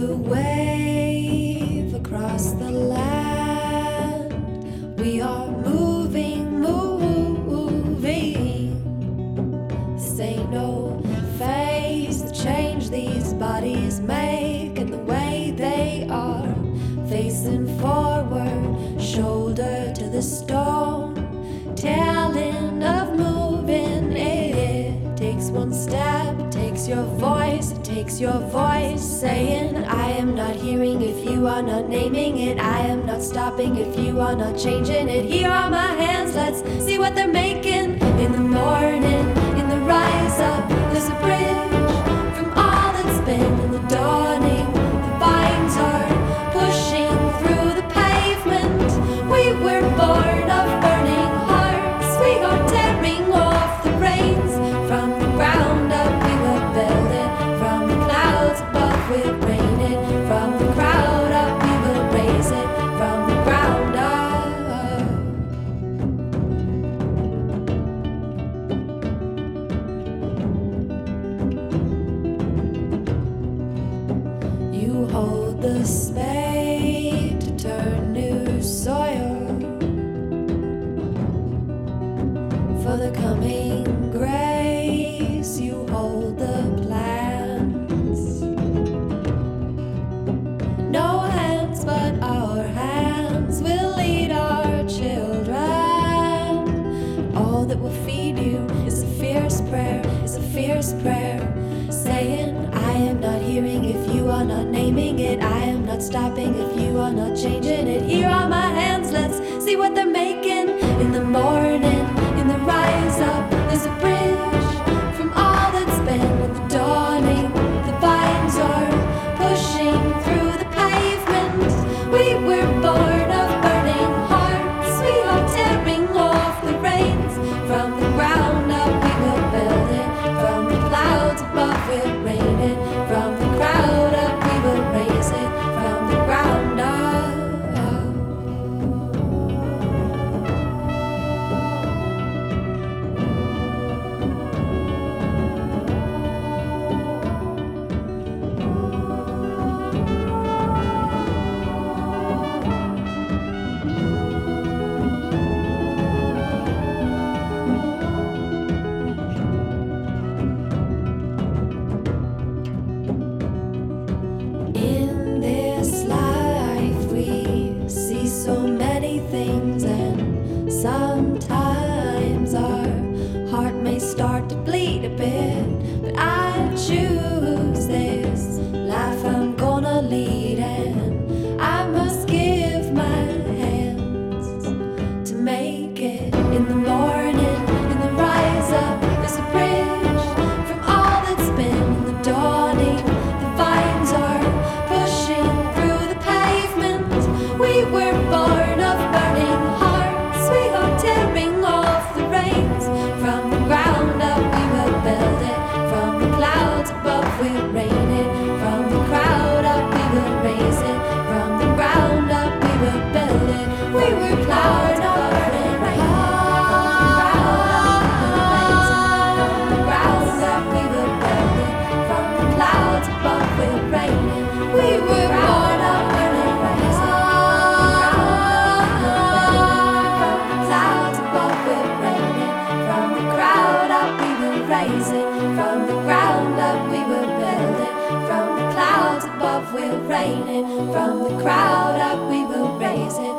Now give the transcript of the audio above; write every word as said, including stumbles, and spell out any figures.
to wave across the land. We are moving, moving. This ain't no phase, the change these bodies make and the way they are facing forward, shoulder to the stone, telling of moving. It takes one step, it takes your voice, it takes your voice saying, I am not hearing if you are not naming it. I am not stopping if you are not changing it. Here are my hands, let's see what they're making. In the morning, in the rise up, there's a bridge from all that's been in the dawning. The vines are pushing through the pavement. We were born of burning hearts. We are tearing off the reins. From the ground up we will build it. From the clouds above we'll rain it. From the crowd up we will raise it. From the ground up. You hold the spade to turn new soil for the coming grace. You hold the plans. No hands but our hands will lead our children. All that will feed you is a fierce prayer, is a fierce prayer, saying, I am not hearing if you are not naming it. I am not stopping if you are not changing it. Here are my hands, let's see what they're making. In the morning, in the rise up, there's a bridge from all that's been in the dawning. The vines are pushing through the pavement. We were born of burning hearts. We are tearing off the reins. From the ground up we will build it. From the clouds above we'll rain it. From the crowd up we will raise it. From the ground up. In this life we see so many things, and sometimes our heart may start to bleed a bit. But I choose this life I'm gonna lead, and I must give my hands to make it. In the morning, in the rise up, there's a bridge from all that's been in the dawning. The vines are pushing through the pavement. We were born of burning hearts. We are tearing off the reins. From the ground up we will build it. From the clouds above we'll rain it. From the crowd up we will raise it. From the ground up we will build it. We were clouds above burning rain. From the ground up we will build it. From the clouds above we'll rain it. We were born of burning rain. From the clouds above we'll rain it. From the crowd up we will raise it. From the ground up we will build it. From the clouds above we'll rain it. From the crowd up we will raise it.